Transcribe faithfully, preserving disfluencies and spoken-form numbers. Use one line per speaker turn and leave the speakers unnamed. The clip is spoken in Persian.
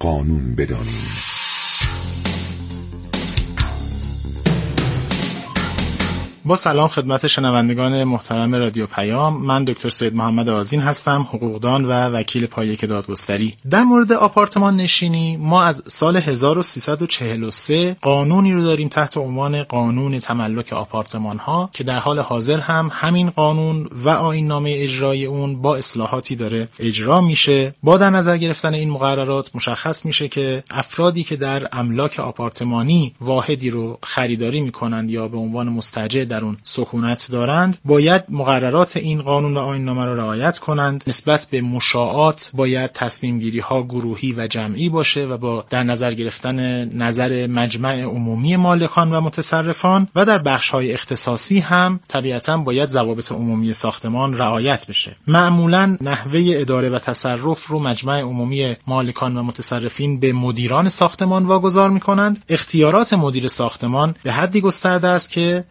قانون بدانیم.
با سلام خدمت شنوندگان محترم رادیو پیام، من دکتر سید محمد آذین هستم، حقوقدان و وکیل پایه‌ک دادگستری. در مورد آپارتمان نشینی ما از سال هزار و سیصد و چهل و سه قانونی رو داریم تحت عنوان قانون تملک آپارتمان ها که در حال حاضر هم همین قانون و آیین‌نامه اجرایی اون با اصلاحاتی داره اجرا میشه. با در نظر گرفتن این مقررات مشخص میشه که افرادی که در املاک آپارتمانی واحدی رو خریداری میکنند یا به عنوان مستاجر در اون سکونت دارند باید مقررات این قانون و آیین‌نامه را رعایت کنند. نسبت به مشاعات باید تصمیم گیری ها گروهی و جمعی باشه و با در نظر گرفتن نظر مجمع عمومی مالکان و متصرفان، و در بخش های اختصاصی هم طبیعتاً باید ضوابط عمومی ساختمان رعایت بشه. معمولاً نحوه اداره و تصرف رو مجمع عمومی مالکان و متصرفین به مدیران ساختمان واگذار می‌کنند. اختیارات مدیر ساختمان به حدی گسترده است که